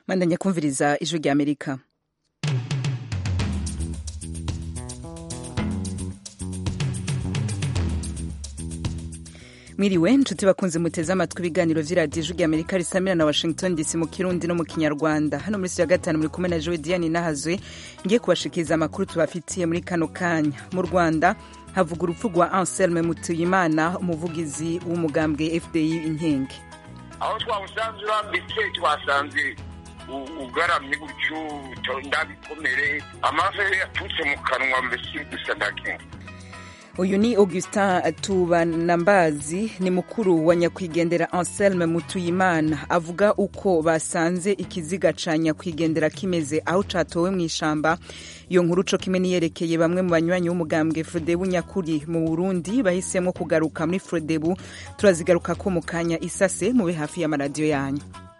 Mandanya kumviriza ijwi rya Amerika. Mwiriwe nshuti bakunze muteze amatwi ibiganiro vy'iradiyo ijwi rya Amerika risamira na Washington DC mu Kirundi no mu Kinyarwanda. Hano muri ya gatanu muri kumwe na Joe Diane Nahazwe ngiye kubashikiriza amakuru tubafitiye muri kano kanya. Mu Rwanda havuga urupfu rwa Anselme Mutuyimana, umuvugizi w'umugambwe FDI Inkingi. Aho twawusanze urambitse twasanze ugaramye gutyo ndabikomere amaso yatutse mu kanwa mbese dusadake. Uyu ni Augustin Tubanambazi, ni mukuru wa nyakwigendera Anselme Mutuyimana, avuga uko basanze ikiziga ca nyakwigendera kimeze aho catowe mw'ishamba. Iyo nkuru co kimwe niyerekeye bamwe mu banywanyi b'umugambwe Frodebu nyakuri mu Burundi bahisemwo kugaruka muri Frodebu, turazigaruka ko mu kanya isase mube hafi y'amaradiyo yanyu.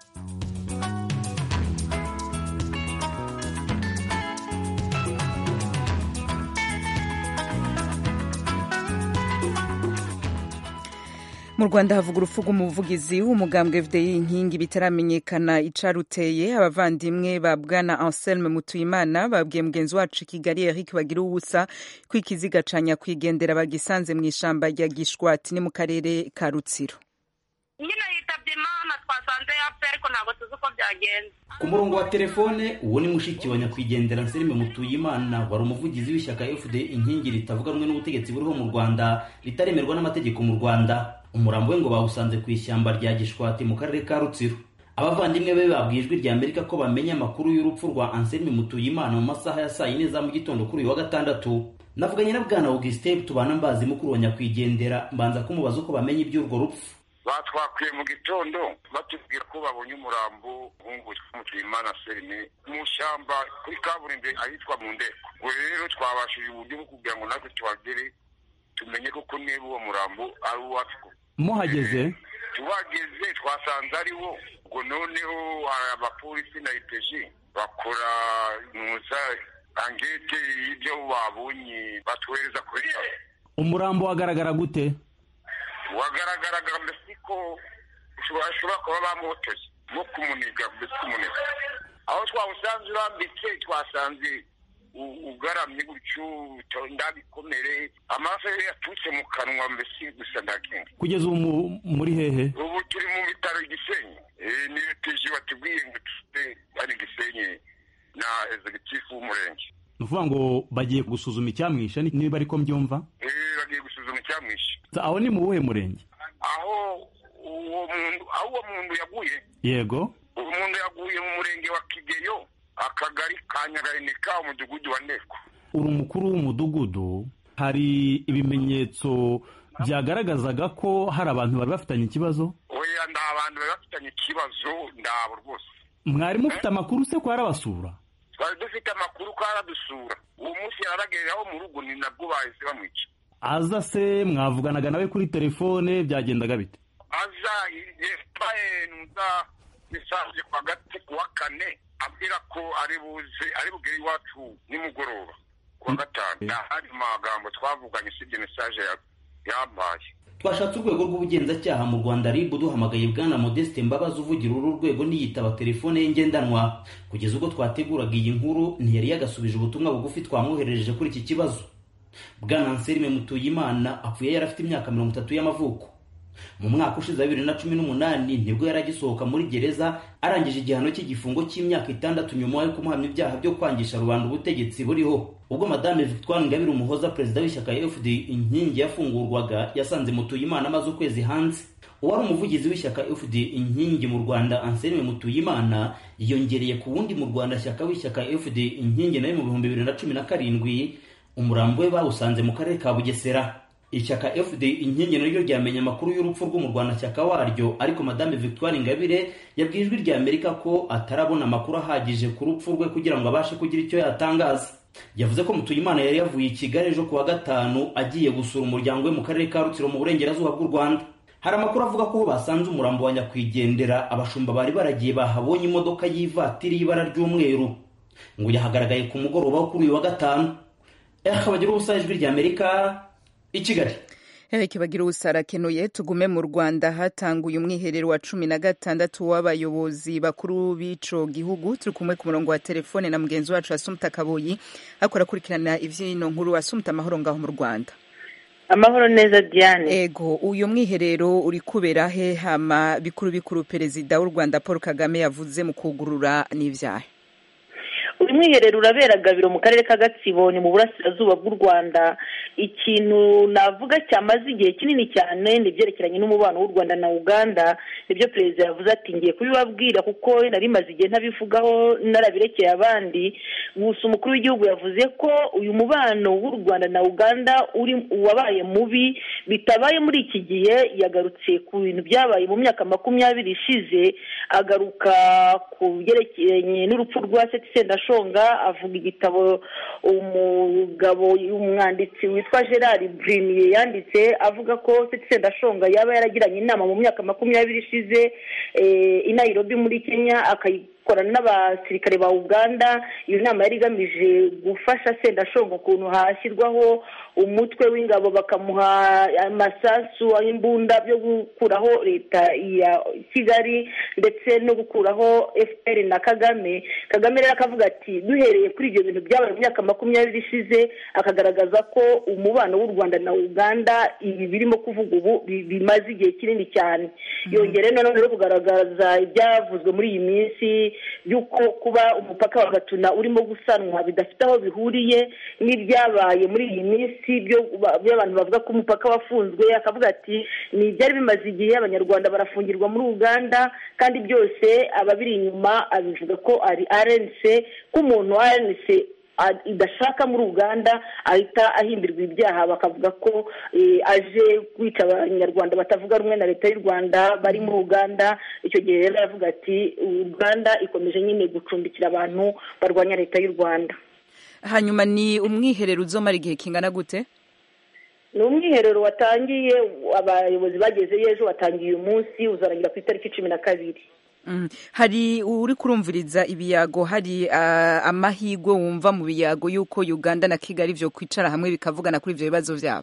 Mu Rwanda havuga urupfu rw'umuvugizi w'umugambwe FDI Inkingi bitaramenyekana icaruteye. Abavandimwe ba Bwana Anselme Mutuyimana babwiye mugenzi wacu Kigali Eric Bagiruwubusa ko ikiziga ca nyakwigendera bagisanze mw'ishamba rya Gishwati ni mu karere ka Rutsiro. Nyina yitabye Imana twasanze yapfuye ariko ntabwo tuzi uko byagenze. Ku murongo wa telefone uwo ni mushiki wa nyakwigendera Anselme Mutuyimana, wari umuvugizi w'ishyaka FDI Inkingi ritavuga rumwe n'ubutegetsi buriho mu Rwanda, ritaremerwa n'amategeko mu Rwanda. Umurambo we ngo bawusanze ku ishyamba rya Gishwati mu karere ka Rutsiro. Abavandimwe be babwiye ijwi rya Amerika ko bamenye amakuru y'urupfu rwa Anselme Mutuyimana mu masaha ya saa 4 za mu gitondo kuri uyu wa gatandatu. Navuganye na Bwana Augustin Tubanambazi, mukuru wa nyakwigendera, mbanza kumubaza uko bamenye iby'urwo rupfu. Batwakwiye mu gitondo batubwira ko babonye umurambo w'umuhungu Mutuyimana Anselme mu shyamba kuri kaburimbo ahitwa mu Ndeko. Ubwo rero twabashije uburyo bwo kugira ngo natwe tuhagere tumenye ko niba uwo murambo ari uwacu. Muhageze tuhageze twasanze ari wo. Ubwo noneho abapolisi na IPG bakora muza angete y'ibyo babonye batuhereza kuri umurambo wagaragara gute? Wagaragaraga mbese ko ushobora kuba bamuhotoye no kumuniga mbese kumuniga. Aho twawusanze urambitse twasanze ugaramye gutyo ndabikomere amaso yatutse mu kanwa mbese dusadake. Kugeza ubu muri hehe? Ubu turi mu bitaro Gisenyi. Ni IPG batubwiye ngo ari Gisenyi na executive w'umurenge. Nuvuga ngo bagiye gusuzuma icyamwishe niba ariko mbyumva? Bagiye gusuzuma icyamwishe. Aho ni mu buhe murenge? Aho uwo muntu yaguye. Yego. Uwo muntu yaguye mu murenge wa Kigeyo, akagari ka Nyagahineka, umudugudu wa Ndeko. Uri umukuru w'umudugudu, hari ibimenyetso byagaragazaga ko hari abantu bari bafitanye ikibazo? Oya, nda abantu bari bafitanye ikibazo ndabo rwose. Mwari mufite amakuru se ko arabasura? Twari dufite amakuru ko aradusura. Uwo munsi yarageraho mu rugo ni nabwo bahise bamwica. Aza se mwavuganaga nawe kuri telefone, byagendaga bite? Aza nuza misaje kwa gati kuwa kane abwira ko ari bugere iwacu nimugoroba kuwa gatanu. Hari magambo twavuganye sibye message yabaye. Twashatse urwego rw'ubugenzacyaha mu Rwanda RIB duhamagaye Bwana Modeste Mbabazi uvugira uru rwego niyitaba telefone ye ngendanwa. Kugeza ubwo twateguraga iyi nkuru ntiyari yagasubije ubutumwa bugufi twamwoherereje kuri iki kibazo. Bwana Anselme Mutuyimana apfuye yari afite imyaka 30 y'amavuko. Mu mwaka ushize 2018 nibwo yaragisohoka muri gereza arangije igihano cy'igifungo cy'imyaka 6 nyuma yo kumuhamya ibyaha byo kwangisha rubanda ubutegetsi buriho. Ubwo Madame Victoire Ingabire Umuhoza, perezida w'ishyaka FDI Inkingi, yafungurwaga yasanze Mutuyimana amaze ukwezi hanze. Uwari umuvugizi w'ishyaka FDI Inkingi mu Rwanda Anselme Mutuyimana yiyongereye ku wundi mu Rwanda shyaka w'ishyaka FDI Inkingi nayo mu 2017. Umurambo we bawusanze mu karere ka Bugesera. Ishyaka FDI Inkingi naryo ryamenye amakuru y'urupfu rw'umurwanashyaka waryo, ariko Madame Victoire Ingabire yabwiye ijwi rya Amerika ko atarabona amakuru ahagije ku rupfu rwe kugira ngo abashe kugira icyo yatangaza. Yavuze ko Mutuyimana yari yavuye i Kigali ejo kuwa gatanu agiye gusura umuryango we mu karere ka Rutsiro mu burengerazuba bw'u Rwanda. Hari amakuru avuga ko basanze umurambo wa nyakwigendera abashumba bari baragiye bahabonye imodoka y'ivatiri y'ibara ry'umweru, ngo yahagaragaye ku mugoroba wo kuri uyu wa gatanu. Bagira ubusa ijwi rya Amerika i Kigali. Eric Bagiruwubusa arakenuye. Tugume mu Rwanda, hatanguye umwiherero wa 16 w'abayobozi bakuru b'ico gihugu. Turi kumwe ku murongo wa telefone na mugenzi wacu Assumpta Kaboyi akora kurikirana ivyino nkuru. Assumpta, amahoro ngaho mu Rwanda? Amahoro neza Diane. Ego, uyu mwiherero uri kubera he? Hama bikuru perezida w'u Rwanda Paul Kagame yavuze mu kugurura n'ivyahe? Uyu mwiherero urabera Gabiro mu karere ka Gatsibo ni mu burasirazuba bw'u Rwanda. Ikintu navuga cyamaze igihe kinini cyane ni byerekeranye n'umubano w'u Rwanda na Uganda. Nibyo perezida yavuze ati ngiye kubibabwira kuko nari maze igihe ntabivugaho narabirekeye abandi. Gusa umukuru w'igihugu yavuze ko uyu mubano w'u Rwanda na Uganda wabaye mubi, bitabaye muri iki gihe. Yagarutse ku bintu byabaye mu myaka 20 ishize, agaruka ku byerekeranye n'urupfu rwa Seth Sendashonga, avuga igitabo umwanditsi witwa Gerard Brimier yanditse avuga ko Seth Sendashonga yaba yaragiranye inama mu myaka 20 ishize i Nairobi muri Kenya, akayikorana n'abasirikare ba Uganda. Iyo nama yari igamije gufasha Sendashonga ukuntu hashyirwaho umutwe w'ingabo, bakamuha amasasu imbunda byo gukuraho leta ya Kigali ndetse no gukuraho FPR na Kagame rero akavuga ati duhereye kuri ibyo bintu byabaye mu myaka 20 ishize, akagaragaza ko umubano w'u Rwanda na Uganda ibi birimo kuvuga ubu bimaze igihe kinini cyane. Yongere no kugaragaza ibyavuzwe muri iyi minsi yuko kuba umupaka wa Gatuna urimo gusanwa bidafite aho bihuriye n'ibyabaye muri iyi minsi by'abantu bavuga ko umupaka wafunzwe. Akavuga ati ni byari bimaze igihe abanyarwanda barafungirwa muri Uganda, kandi byose ababiri inyuma abivuga ko ari RNC, k'umuntu wa RNC idashaka muri Uganda ahita ahimbirwa ibyaha, bakavuga ko aje kwica abanyarwanda batavuga rumwe na leta y'u Rwanda bari muri Uganda. Icyo gihe rero yavuga ati Uganda ikomeje nyine gucumbikira abantu barwanya leta y'u Rwanda. Hanyuma ni umwiherero uzomara igihe kingana gute? Ni umwiherero watangiye, abayobozi bageze ejo, watangiye uyu munsi, uzarangira ku itariki 12. Hari uri kurumviriza ibiyago, hari amahigwe wumva mu biyago yuko Uganda na Kigali byo kwicara hamwe bikavugana kuri ivyo bibazo byabo?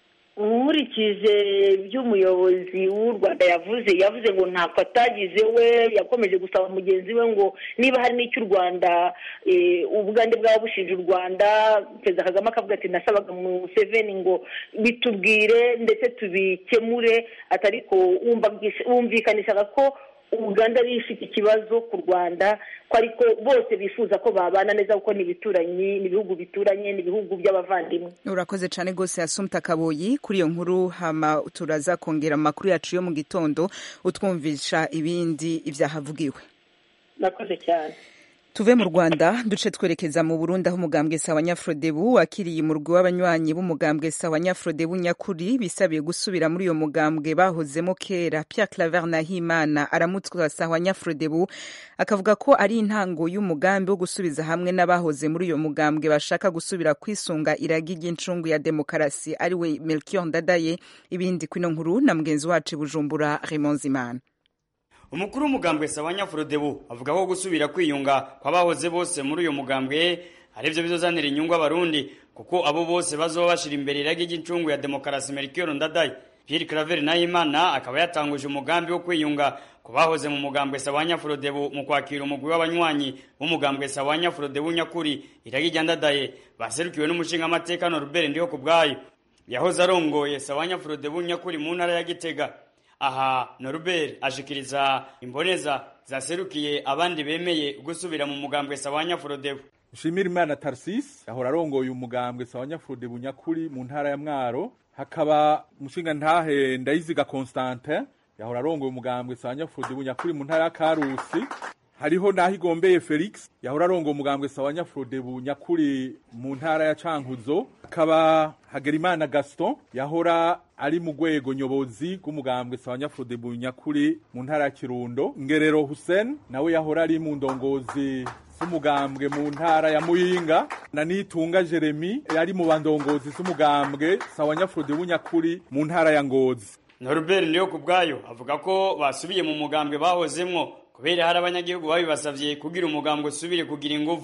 Nkurikije by'umuyobozi w'u Rwanda yavuze ngo ntako atagize we, yakomeje gusaba mugenzi we ngo niba hari n'icyo u Rwanda ubugande bwaba bushinja u Rwanda. Perezida Kagame akavuga ati nasabaga mu Museveni ngo bitubwire ndetse tubikemure, atariko wumvikanishaga ko Uganda ifite ikibazo ku Rwanda, ko ariko bose bifuza ko babana neza kuko ni ibihugu bituranye, ni ibihugu by'abavandimwe. Urakoze cyane gose Assumpta Kaboyi kuri iyo nkuru. Hama turaza kongera amakuru yacu yo mu gitondo utwumvisha ibindi ibyahavugiwe. Nakoze cyane. Tuve mu Rwanda duce twerekeza mu Burundi, aho umugambwe Sawa Nyafrodebu wakiriye umurwi w'abanywanyi b'umugambwe Sawa Nyafrodebu nyakuri bisabiye gusubira muri uyo mugambwe bahozemo kera. Pierre Claver Nahimana aramutswa Sawa Nyafrodebu akavuga ko ari intango y'umugambi wo gusubiza hamwe n'abahoze muri uyo mugambwe bashaka gusubira kwisunga iragi ry'incungu ya demokarasi, ari we Melchior Ndadaye. Ibindi kwino nkuru na mugenzi wacu Bujumbura Raymond Zimana. Umukuru w'umugambwe Sawa Nyafrodebu avuga ko gusubira kwiyunga kwabahoze bose muri uyo mugambwe arivyo bizozanira inyungu abarundi, kuko abo bose bazoba bashira imbere iragi ry'incungu ya demokarasi Melchior Ndadaye. Pierre Claver Nahimana akaba yatanguje umugambi wo kwiyunga kubahoze mu mugambwe Sawa Nyafrodebu mu kwakira umugwi w'abanywanyi b'umugambwe Sawa Nyafrodebu nyakuri iragi rya Ndadaye, baserukiwe n'umushinga amateka Norbert Ndihokubwayo yahoze arongoye Sawa Nyafrodebu nyakuri mu ntara ya Gitega. Aha Norbert ashikiriza imboneza zaserukiye abandi bemeye gusubira mu mugambwe Sawa Nyafrodebu. Nshimirimana Tarsis yahora arongoye umugambwe Sawa Nyafrodebu nyakuri mu ntara ya Mwaro. Hakaba umushinga ntahe Ndayiziga Constantin yahora arongoye umugambwe Sawa Nyafrodebu nyakuri mu ntara ya Karusi. Hariho Nahigombeye Felix yahora arongoye umugambwe Sawa Nyafrodebu nyakuri mu ntara ya Cankuzo. Hakaba Hagerimana Gaston yahora ari mu rwego nyobozi rw'umugambwe Sawa Nyafrodebu nyakuri mu ntara ya Kirundo. Ngerero Hussein nawe yahora ari mu ndongozi z'umugambwe mu ntara ya Muyinga. Na Nitunga Jeremy yari mu bandongozi z'umugambwe Sawa Nyafrodebu nyakuri mu ntara ya Ngozi. Norbert Ndihokubwayo avuga ko basubiye mu mugambwe bahozemwo kubera hari abanyagihugu babibasavye kugira umugambwe usubire kugira ingufu.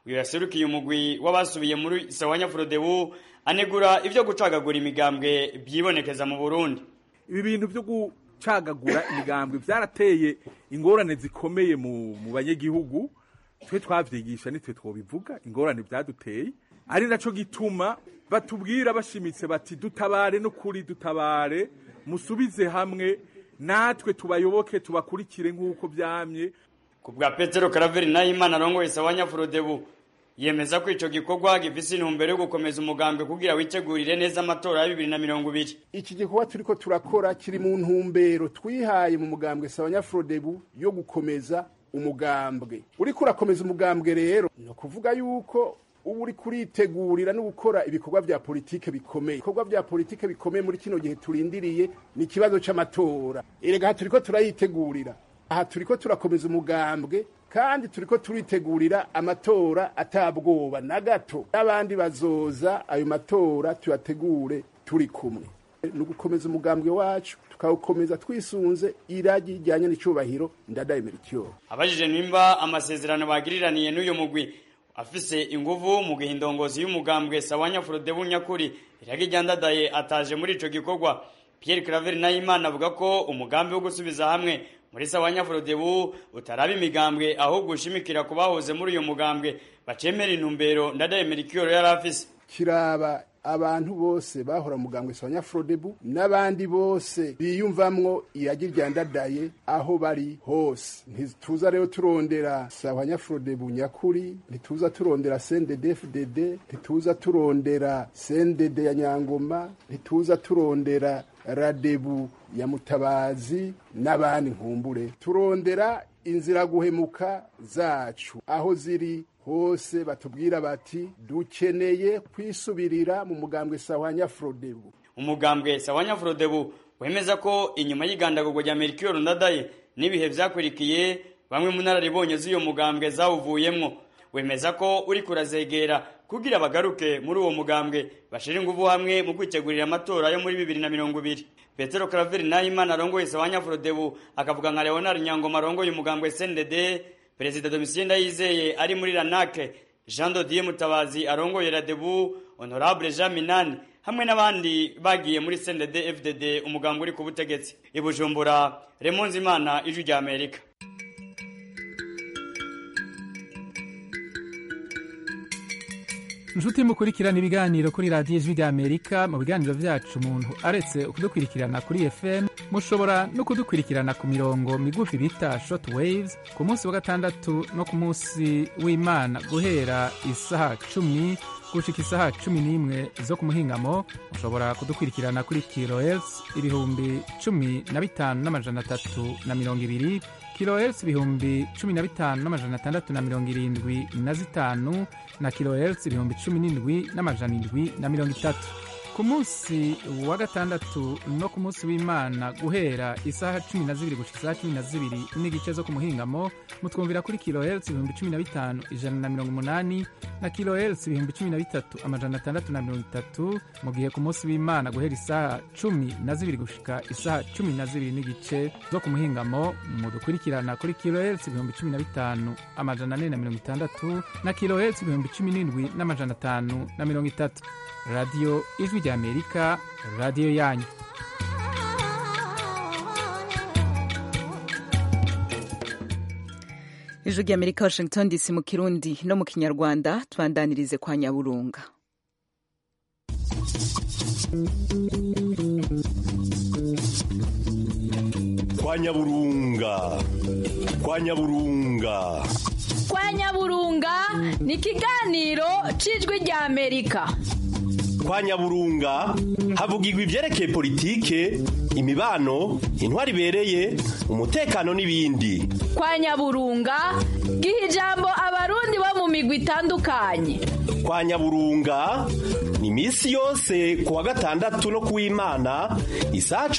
uyu yaserukiye umugwi w'abasubiye muri Sawanya Frodebu anegura ivyo gucagagura imigambwe byibonekeza mu Burundi. Ibi bintu byo gucagagura imigambwe byarateye ingorane zikomeye mu banyagihugu. Twe twavyigisha nitwe twobivuga ingorane byaduteye, ari naco gituma batubwira bashimitse bati dutabare no kuri dutabare, musubize hamwe natwe tubayoboke tubakurikire nk'uko byamye. Ku bwa Petero Karaveri Nahimana arongoye Sawanya Frodebu yemeza ko ico gikorwa gifise intumbero yo gukomeza umugambwe kugira witegurire neza amatora ya 2020. Iki gikorwa turiko turakora kiri mu ntumbero twihaye mu mugambwe Sawanya Frodebu yo gukomeza umugambwe. Uriko urakomeza umugambwe rero no kuvuga yuko ubu uri kuritegurira no gukora ibikorwa vya politike bikomeye. Ibikorwa vya politike bikomeye muri kino gihe turindiriye ni ikibazo c'amatora. Erega turiko turayitegurira. Aha turiko turakomeza umugambwe kandi turiko turitegurira amatora atabwoba na gato. N'abandi bazoza ayo matora tuyategure turi kumwe. No gukomeza umugambwe wacu tukawukomeza twisunze iragi rijyanye n'icubahiro Ndadaye Melchior. Abajije nimba amasezerano bagiriraniye n'uyo mugwi afise inguvu mu gihindongozi y'umugambwe Sawanya Frodebu nyakuri iragi rya Ndadaye ataje muri ico gikorwa. Pierre Claver Nahimana avuga ko umugambi wo gusubiza hamwe muri Sawanya Frodebu utaraba imigambwe ahubwo ushimikira kubahoze muri uyo mugambwe bacemera intumbero Ndadaye Melchior yari afise. Kiraba abantu bose bahora mugambwe Sawanya Frodebu n'abandi bose biyumvamwo iragi rya Ndadaye aho bari hose. Ntituza rero turondera Sawanya Frodebu nyakuri, ntituza turondera CNDD-FDD, ntituza turondera CNDD ya Nyangoma, ntituza turondera Radebu ya Mutabazi n'abandi nkumbure. Turondera inzira guhemuka zacu aho ziri hose batubwira bati dukeneye kwisubirira mu mugambwe Sawanya Frodebu. Umugambwe Sawanya Frodebu wemeza ko inyuma y'igandagurwa rya Melchior Ndadaye n'ibihe vyakurikiye bamwe mu nararibonye z'uyo mugambwe zawuvuyemwo, wemeza ko uri kurazegera kugira bagaruke muri uwo mugambwe bashira inguvu hamwe mu kwitegurira amatora yo muri 2020. Petero Karaveri Nahimana arongoye Sawanya Frodebu akavuga nka Leonard Nyangoma arongoye umugambwe CNDD, Perezida Domitien Ndayizeye ari muri Ranake, Jean Dodier Mutabazi arongoye Radebu, Honorable Jean Minani hamwe n'abandi bagiye muri CNDD FDD umugambwe uri ku butegetsi. I Bujumbura, Raymond Zimana, Ijwi rya Amerika. Nshuti mukurikirana ibiganiro kuri radiyo Ijwi rya Amerika, mu biganiro vyacu umuntu aretse kudukurikirana kuri FM mushobora no kudukurikirana ku mirongo migufi bita short waves ku munsi wa gatandatu no ku munsi w'Imana guhera isaha 10 gushika isaha 11 zo ku muhingamo. Mushobora kudukurikirana kuri kilohertz 15,320 kilohertz 15,675 na kilohertz 17,730. Ku munsi wa gatandatu no ku munsi w'Imana guhera isaha 12 gushika isaha 12 n'igice zo ku muhingamo mutwumvira kuri kilohertz 15,180 na kilohertz 13,630. Mu gihe ku munsi w'Imana guhera isaha 12 gushika isaha 12 n'igice zo ku muhingamo mudukurikirana kuri kilohertz 15,460 na kilohertz 17,530. Radio Ijwi rya Amerika, radio yanyu. Ijwi rya Amerika, Washington DC mu Kirundi no mu Kinyarwanda. Twandanirize kwa Nyaburunga. Kwa Nyaburunga. Kwa Nyaburunga. Kwa Nyaburunga ni ikiganiro c'Ijwi rya Amerika. Kwa Nyaburunga havugirwa ivyerekeye politike, imibano, intwari ibereye, umutekano n'ibindi. Kwa Nyaburunga giha ijambo abarundi bo mu migwi itandukanye. Kwa Nyaburunga ni misi yose kuwa gatandatu no kuw'Imana isaha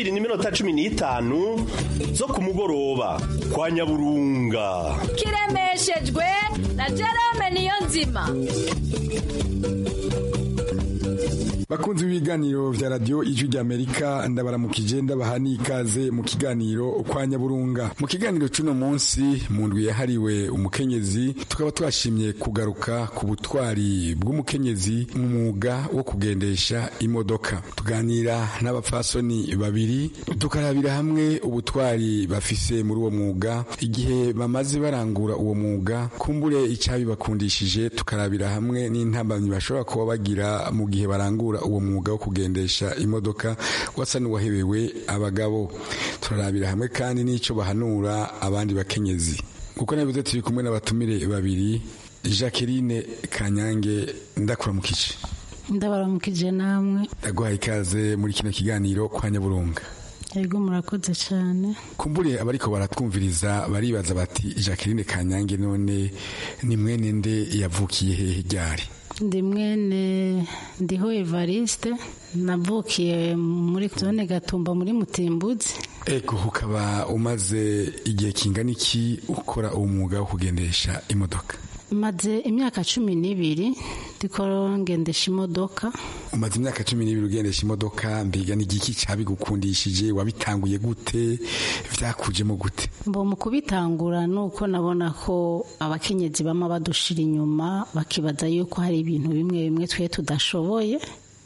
12:15 zo ku mugoroba. Kwa Nyaburunga kiremeshejwe na Jerome Niyonzima. bakunzi b'ibiganiro vya radio Ijwi ry'Amerika, ndabaramukije ndabaha n'ikaze mu kiganiro kwa Nyaburunga. Mu kiganiro cy'uno munsi mu ndwi yahariwe umukenyezi, tukaba twashimye kugaruka ku butwari bw'umukenyezi mu mwuga wo kugendesha imodoka. Tuganira n'abapfasoni babiri, tukarabira hamwe ubutwari bafise muri uwo mwuga, igihe bamaze barangura uwo mwuga, kumbure icyabibakundishije, tukarabira hamwe n'intambamyi bashobora kuba bagira mu gihe barangura uwo mwuga wo kugendesha imodoka wasa n'uwahebewe abagabo. Turarabira hamwe kandi n'icyo bahanura abandi bakenyezi. Kuko nabivuze turi kumwe n'abatumire babiri, Jacqueline Kanyange, ndakuramukije. Ndabaramukije namwe. Ndaguhaye ikaze muri kino kiganiro kwa Nyaburunga. Yego murakoze cyane. Kumbure abariko baratwumviriza baribaza bati Jacqueline Kanyange none ni mwene nde, yavukiye hehe ryari? Ndi mwene Ndiho Evariste, navukiye muri zone Gatumba muri Mutimbuzi. Ego, ukaba umaze igihe kingana iki ukora umwuga wo kugendesha imodoka? Maze imyaka 12 ndiko ngendesha imodoka. Umaze imyaka 12 ugendesha imodoka, mbiga n'igiki cabigukundishije? Wabitanguye gute? Vyakujemo gute? Mbo mu kubitangura nuko nabona ko abakenyezi bama badushira inyuma, bakibaza yuko hari ibintu bimwe bimwe twe tudashoboye.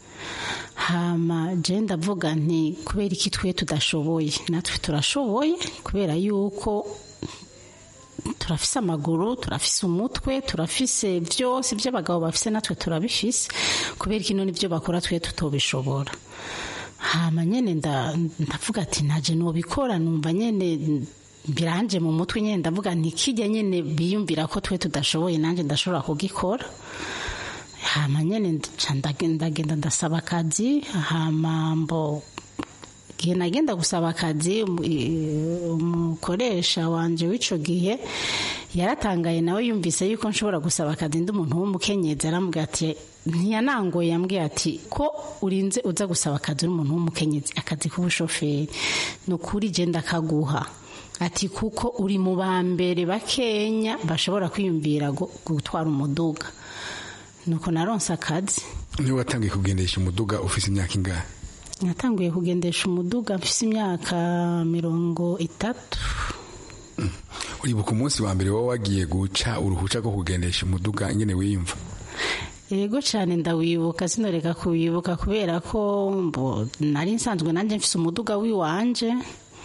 Hama je ndavuga nti kubera iki twe tudashoboye, natwe turashoboye, kubera yuko turafise amaguru, turafise umutwe, turafise vyose by'abagabo bafise, natwe turabifise, kubera ikino nivyo bakora twe tutobishobora. Hama nyene ndavuga ati naje no bikora, numva nyene biranje mu mutwe, nyene ndavuga nti kijya nyene biyumvira ko twe tudashoboye, nanje ndashobora kugikora. Hama nyene ndagenda ndasaba akazi. Hama mbo gihe nagenda gusaba akazi, umukoresha wanje w'ico gihe yaratangaye, nawe yumvise yuko nshobora gusaba akazi ndi umuntu w'umukenyezi. Arambwira ati, ntiyanangoye, yambwiye ati ko urinze uza gusaba akazi uri umuntu w'umukenyezi, akazi k'ubushoferi nukuri je ndakaguha, ati kuko uri mu bambere bakenya bashobora kwiyumvira gutwara umuduga. Nuko naronse akazi. Ni watangiye kugendesha umuduga ufise imyaka ingahe? Natanguye kugendesha umuduga mfise imyaka 30. Uribuka umunsi wa mbere wowe wagiye guca uruhuca rwo kugendesha umuduga ingene wiyumva? Yego cyane ndawibuka, sinoreka kuwibuka kubera ko nari nsanzwe nanje mfise umuduga wiwanje,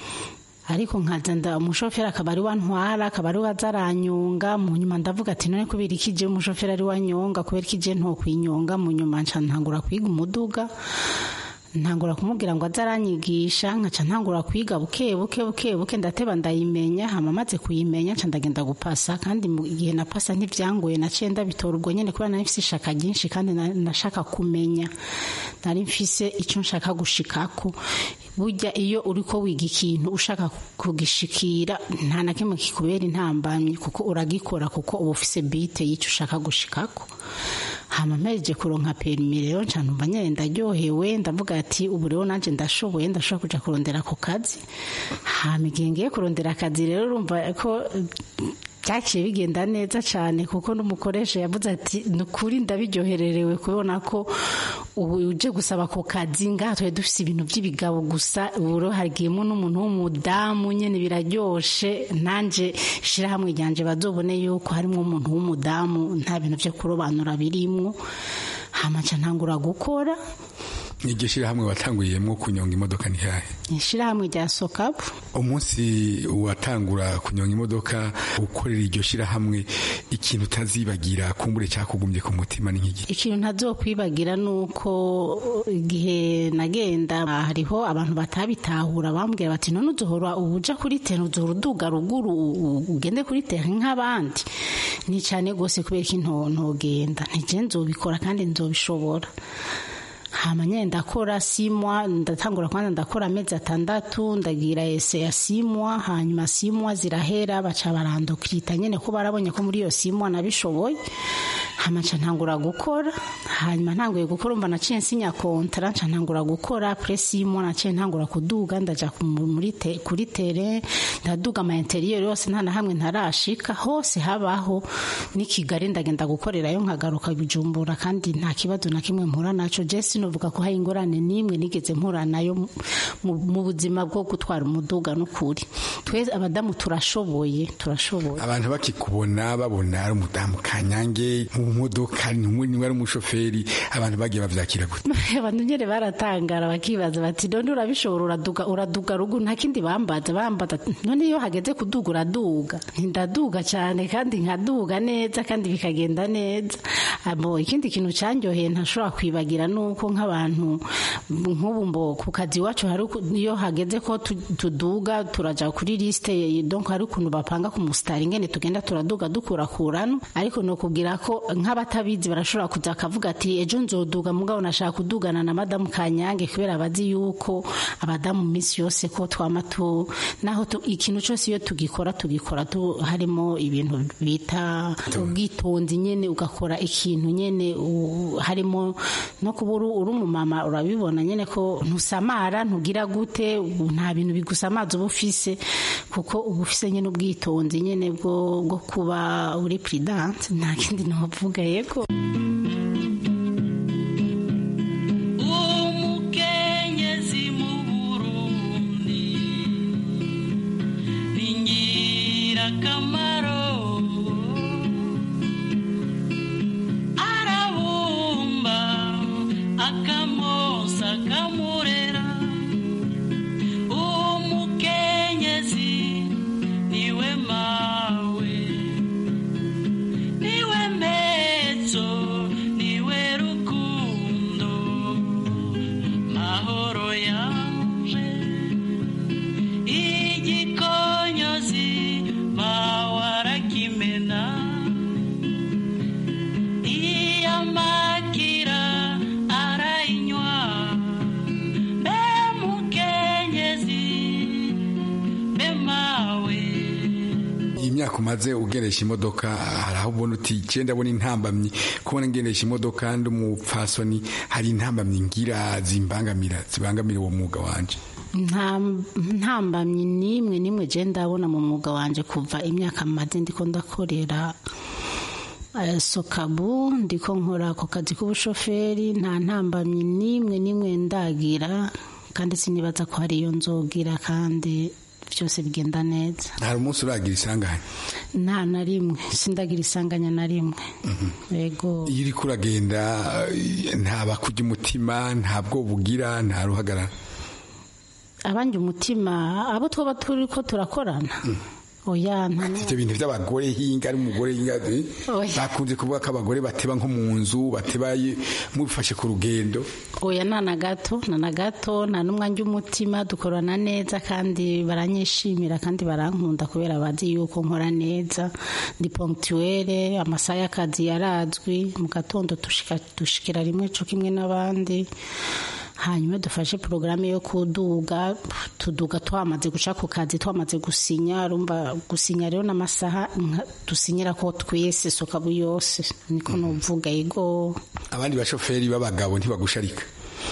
ariko nkaza umushoferi akaba ari wantwara, akaba ari wazaranyunga. Mu nyuma ndavuga ati none kubera ikije umushoferi ari wanyonga, kubera ikije nto kwinyonga. Mu nyuma nca ntangura kwiga umuduga, ntangura kumubwira ngo azaranyigisha, nkaca ntangura kwiga buke ndateba ndayimenya. Hama maze kuyimenya nca ndagenda gupasa, kandi mu gihe napasa ntivyangoye, naciye ndabitora ubwo nyene kubera nari mfise ishaka ryinshi kandi nashaka kumenya, nari mfise icyo nshaka gushikako. Burya iyo uriko wiga ikintu ushaka kugishikira, nta na kimwe kikubera intambamye, kuko uragikora, kuko uba ufise bite y'icyo ushaka gushikako. Hama mpejeje kuronka permis rero nca numva nyene ndaryohewe, ndavuga ati ubu rero nanje ndashoboye, ndashobora kuja kurondera ako kazi. Hama igihe ngiye kurondera akazi rero urumva ko byaciye bigenda neza cyane, kuko n'umukoresha yavuze ati nukuri ndabiryohererewe kubona ko ubu uje gusaba ako kazi, ngaha twe dufise ibintu by'ibigabo gusa, ubu hagiyemo n'umuntu w'umudamu, nyene biraryoshe. Nanje shira hamwe ryanje bazobone yuko harimo umuntu w'umudamu, nta bintu byo kurobanura birimwo. Hama nca ntangura gukora. Iryo shirahamwe watanguriyemwo kunyonga imodoka ni hahe? Ishirahamwe rya Sokabu. Umunsi watangura kunyonga imodoka ukorera iryo shirahamwe, ikintu utazibagira kumbure cyakugumye ku mutima ni nk'iki? Ikintu ntazokwibagira nuko igihe nagenda hariho abantu batabitahura, bambwira bati none uzohora ubuja kuri tene, uzohora uduga ruguru ugende kuri tene nk'abandi. Ni cyane gose kubera ikintu ntogenda, ntije nzobikora kandi nzobishobora. Hama nyene ndakora 6 mois, ndatangura kwanza ndakora amezi 6, ndagira ese ya 6 mois. Hanyuma 6 mois zirahera, baca barandokirita nyene ko barabonye ko muri iyo 6 mois nabishoboye. hamaca ntangura gukora hanyuma ntanguye gukora umva naciye nsinya kontra nca ntangura gukora presi mo naciye ntangura kuduga ndaja kuri tere ndaduga ama interieur yose nta na hamwe ntarashika hose habaho ni Kigali ndagenda gukorerayo nkagaruka Bujumbura kandi nta kibazo na kimwe mpura naco je sinovuga ko hari ingorane nimwe nigeze mpura nayo mu buzima bwo gutwara umuduga n'ukuri twese abadamu turashoboye abantu bakikubona babona ari umudamu Kanyange mu modoka ni wari umushoferi abantu bagiye bavyakira gute abantu nyene baratangara bakibaza bati none urabishobora uraduga rugu nta kindi bambaza none iyo hageze kuduga uraduga ndaduga cyane kandi nkaduga neza kandi bikagenda neza ikindi kintu cyanyoheye ntashobora kwibagira nuko nk'abantu nk'ubu mbo ku kazi wacu hari iyo hageze ko tuduga turaja kuri liste donc hari ukuntu bapanga ku mustari ngene tugenda turaduga dukurakurano ariko no kubwira ko nk'abatabizi barashobora kuza akavuga ati ejo nzoduga mugabo nashaka kudugana na madamu Kanyange kubera bazi yuko abadamu minsi yose ko twamatu naho ikintu cyose iyo tugikora harimo ibintu bita ubwitonzi nyene ugakora ikintu nyene harimo no kubura uri umumama urabibona nyene ko ntusamara ntugira gute nta bintu bigusamaza ubufise kuko ubufise nyene ubwitonzi nyene bwo kuba uri prudent nta kindi navuga yego umaze ugeresha imodoka haraho ubona uti cyenda abona intambamyi kubona ngeresha imodoka kandi umupfasoni hari intambamyi ngira zibangamira uwo mwuga wanje ntambamyi nimwe je ndabona mu mwuga wanje kuva imyaka maze ndiko ndakorera Sokabu ndiko nkora ako kazi k'ubushoferi nta ntambamyi nimwe ndagira kandi sinibaza ko hari iyo nzogira kandi byose bigenda neza hari umunsi uragira isanganya nta na rimwe sindagira isanganya na rimwe yego iyo uriko uragenda nta bakujya umutima ntabwo bugira nta ruhagarara abanje umutima abo twaba turiko turakorana oya ivyo bintu by'abagore hinga ari umugore hinga bakunze kuvuga ko abagore bateba nko mu nzu bateba mubifashe ku rugendo oya nta na gato nta n'umwanya umutima dukorana neza kandi baranyishimira kandi barankunda kubera bazi yuko nkora neza ndi ponctuelle amasaha y'akazi yarazwi mu gatondo dushikira rimwe cyo kimwe n'abandi hanyuma dufashe porogaramu yo tuduga twamaze guca ku kazi twamaze gusinya rumba gusinya rero n'amasaha dusinyira ko twese Sokabu yose niko novuga yego abandi bashoferi b'abagabo ntibagusharika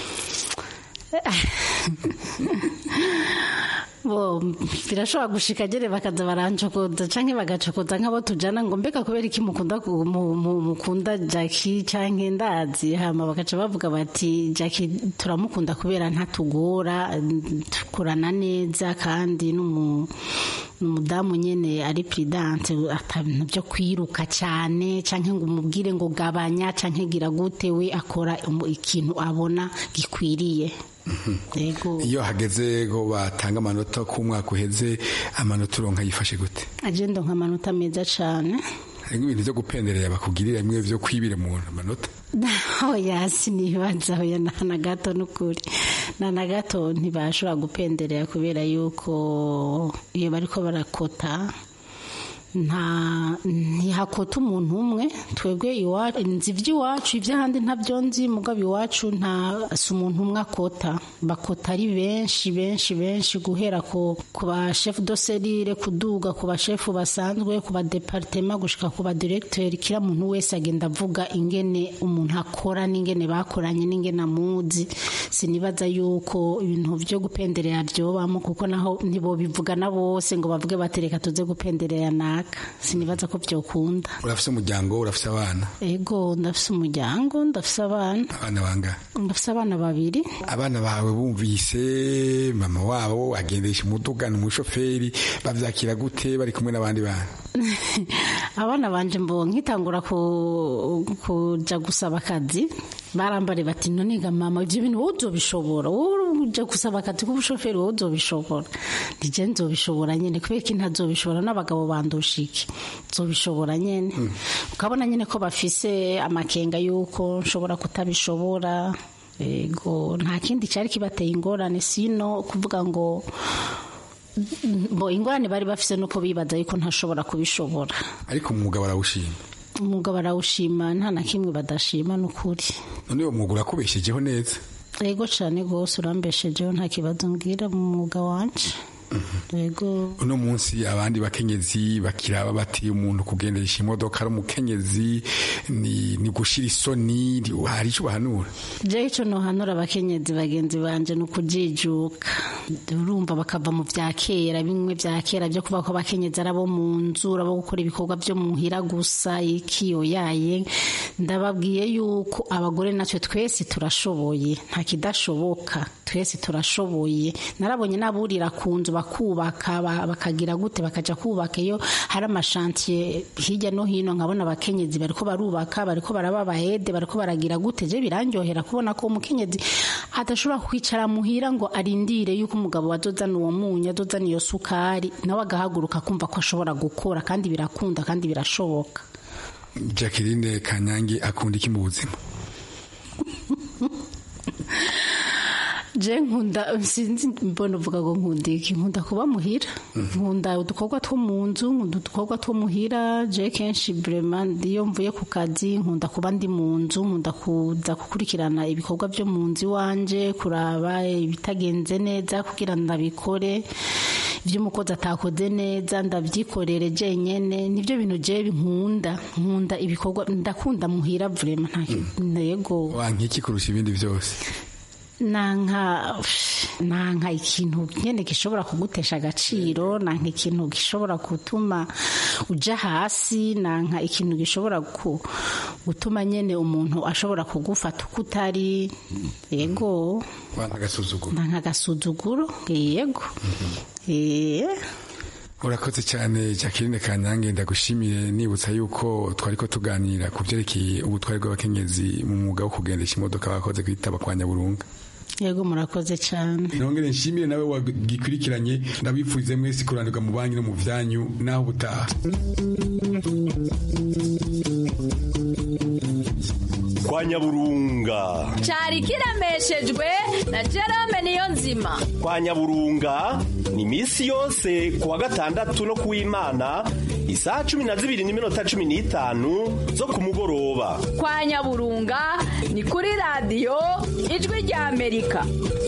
birashobora gushika gere bakaza barancokoza canke bagacokoza nk'abo tujana ngo mbega kubera iki mukunda Jackie canke ndazi hama bagaca bavuga bati Jackie turamukunda kubera ntatugora tukorana neza kandi n'umudamu nyene ari prudente atabintu byo kwiruka cyane canke ngo umubwire ngo gabanya canke gira gute we akora ikintu abona gikwiriye iyo hageze ngo batanga amanota ku mwaka uheze amanota uronka yifashe gute agenda nk'amanota meza cyane hari ibintu byo gupenderera bakugirira bimwe byo kwibira mu amanota oya sinibaza oya na gato n'ukuri na gato ntibashobora gupenderera kubera yuko iyo bariko barakota ntihakota umuntu umwe twebwe iwacu nzi iby'iwacu iby'ahandi ntabyo nzi mugabo iwacu si umuntu umwe akota bakota ari benshi benshi benshi guhera ku ba chef de serire kuduga ku ba chef basanzwe ku ba departement gushika ku ba directeur kila muntu wese agenda avuga ingene umuntu akora n'ingene bakoranye n'ingene amuzi sinibaza yuko ibintu byo gupenderera byobamo kuko naho nibo bivugana bose ngo bavuge batereka tuze gupenderera naka sinibaza ko byokunda. Urafise umuryango urafise abana? Ego ndafise umuryango ndafise abana. Abana banga? Ndafise abana 2. Abana bawe bumvise mama wabo agendesha umuduga n'umushoferi bavyakira gute bari kumwe n'abandi bana? Abana banje nkitangura kuja gusaba akazi barambare bati none ga mama ivyo bintu uzobishobora uje gusaba akazi k'ubushoferi uzobishobora ndije nzobishobora nyene kubera ntazobishobora n'abagabo bandushiki nzobishobora nyene ukabona nyene ko bafise amakenga yuko nshobora kutabishobora. Ego nta kindi cyari kibateye ingorane sino kuvuga ngo ingorane bari bafise nuko bibaza yuko ntashobora kubishobora. Ariko umwuga barawushima? Umwuga barawushima nta na kimwe badashima n'ukuri. None uwo mwuga urakubeshejeho neza? Ego cyane gose urambeshejeho nta kibazo mbwira mu mwuga wanje. Ego uno munsi abandi bakenyezi bakiraba bati umuntu kugendesha imodoka ari umukenyezi ni gushira isoni hari icyo bahanura? Je icyo no hanura abakenyezi bagenzi banje no kujijuka urumva bakava mu vyakera bimwe vyakera byo kuba ko abakenyezi arabo mu nzu abo gukora ibikorwa byo muhira gusa ikiyo yaye ndababwiye yuko abagore natwe twese turashoboye nta kidashoboka twese turashoboye narabonye naburira kunzu bakubaka bakagira gute bakaja kubaka iyo hari amashantiye hirya no hino nkabona abakenyezi bariko barubaka bariko barababahede bariko baragira gute je birangyohera kubona ko umukenyezi adashobora kwicara muhira ngo arindire yuko umugabo wazozana uwo munya azozana iyo sukari nawe agahaguruka kumva ko ashobora gukora kandi birakunda kandi birashoboka. Jacqueline Kanyange akunda iki mu buzima? Je nkunda sinzi mbona uvuga ngo nkunda kuba muhira nkunda udukorwa two mu nzu nkunda udukorwa two muhira je kenshi vraiment iyo mvuye ku kazi nkunda kuba ndi mu nzu nkunda kuza gukurikirana ibikorwa byo mu nzu wanje kuraba ibitagenze neza kugira ndabikore ibyo umukozi atakoze neza ndabyikorere je nyene nivyo bintu je nkunda ibikorwa ndakunda muhira vraiment ntego wankiki kurusha ibindi byose. nanka ikintu nyene gishobora kugutesha agaciro nanka ikintu gishobora gutuma uja hasi nanka ikintu gishobora gutuma nyene umuntu ashobora kugufata ukutari. Yego nanka gasuzuguro yego. Urakoze cyane Jacqueline Kanyange ndagushimiye nibutsa yuko twariko tuganira ku byerekeye ubutwari bw'abakenyezi mu mwuga wo kugendesha imodoka bakoze kwitaba kwa Nyaburunga. Yego murakoze cyane. Nongere nshimire nawe wagikurikiranye ndabipfuze mwese kuranirwa mu banki no mu vyanyu naho butaha. Kwa Nyaburunga cyari kiremeshejwe na Jerome Niyonzima. Kwa Nyaburunga ni misi yose kuwa gatandatu no kuw'Imana isaha 12:15 zo ku mugoroba. Kwa Nyaburunga ni kuri radio Ijwi rya Amerika.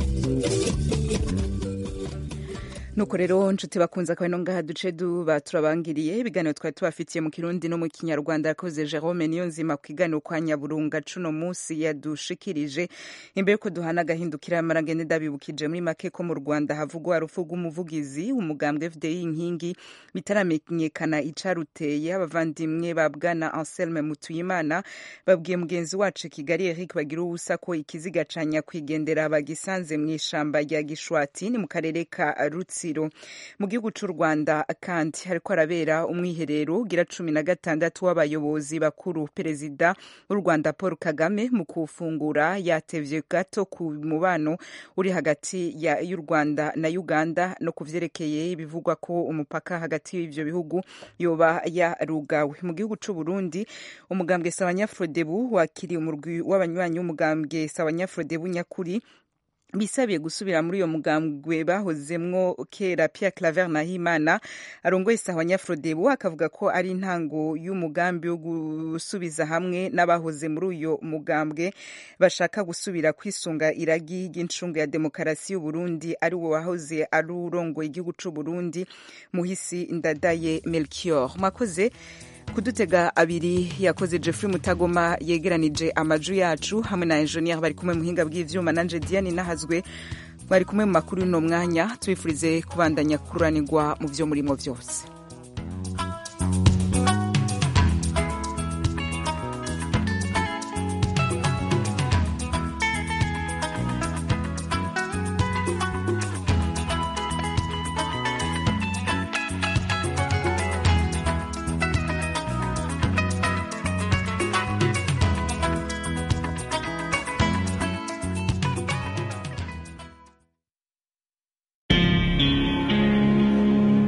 nuko rero nshuti bakunze akaba ino ngaha duce turabangiriye ibiganiro twari tubafitiye mu Kirundi no mu Kinyarwanda yakoze Jerome Niyonzima ku kiganiro kwa Nyaburunga cuno munsi yadushikirije. Imbere ko duhana gahindukira amarangene ndabibukije muri make ko mu Rwanda havugwa urupfu rw'umuvugizi umugambwe FDI inkingi bitaramenyekana icaruteye. Abavandimwe ba Bwana Anselme Mutuyimana babwiye mugenzi wacu Kigali Eric bagira ubusa ko ikiziga canya kwigendera bagisanze mu ishamba rya Gishwati ni mu karere ka Rutsi mu gihugu cy'u Rwanda kandi hariko arabera umwiherero gira 16 w'abayobozi bakuru. Perezida w'u Rwanda Paul Kagame mu kufungura yatevye gato ku mubano uri hagati y'u Rwanda na Uganda no kuvyerekeye bivugwa ko umupaka hagati y'ivyo bihugu yoba yarugawe. Mu gihugu cy'u Burundi umugambwe Sawanya Frodebu wakiri umurwi w'abanywanyi w'umugambwe Sawanya Frodebu nyakuri bisabiye gusubira muri uyo mugambwe bahozemwo kera. Pierre Claver Nahimana arongoye Sahwanya Frodebu akavuga ko ari intango y'umugambi wo gusubiza hamwe n'abahoze muri uyo mugambwe bashaka gusubira kwisunga iragi ry'incungu ya demokarasi y'u Burundi ari wo wahoze ari urongoye igihugu c'u Burundi Muhisi Ndadaye Melchior. Mwakoze kudutega abiri, yakoze Jeffrey Mutagoma yegeranije amaju yacu hamwe na engineer bari kumwe muhinga bw'ivyuma, nanje Diane Nahazwe bari kumwe mu makuru y'uno mwanya. Tubifurize kubandanya kuranirwa mu vyo murimo vyose.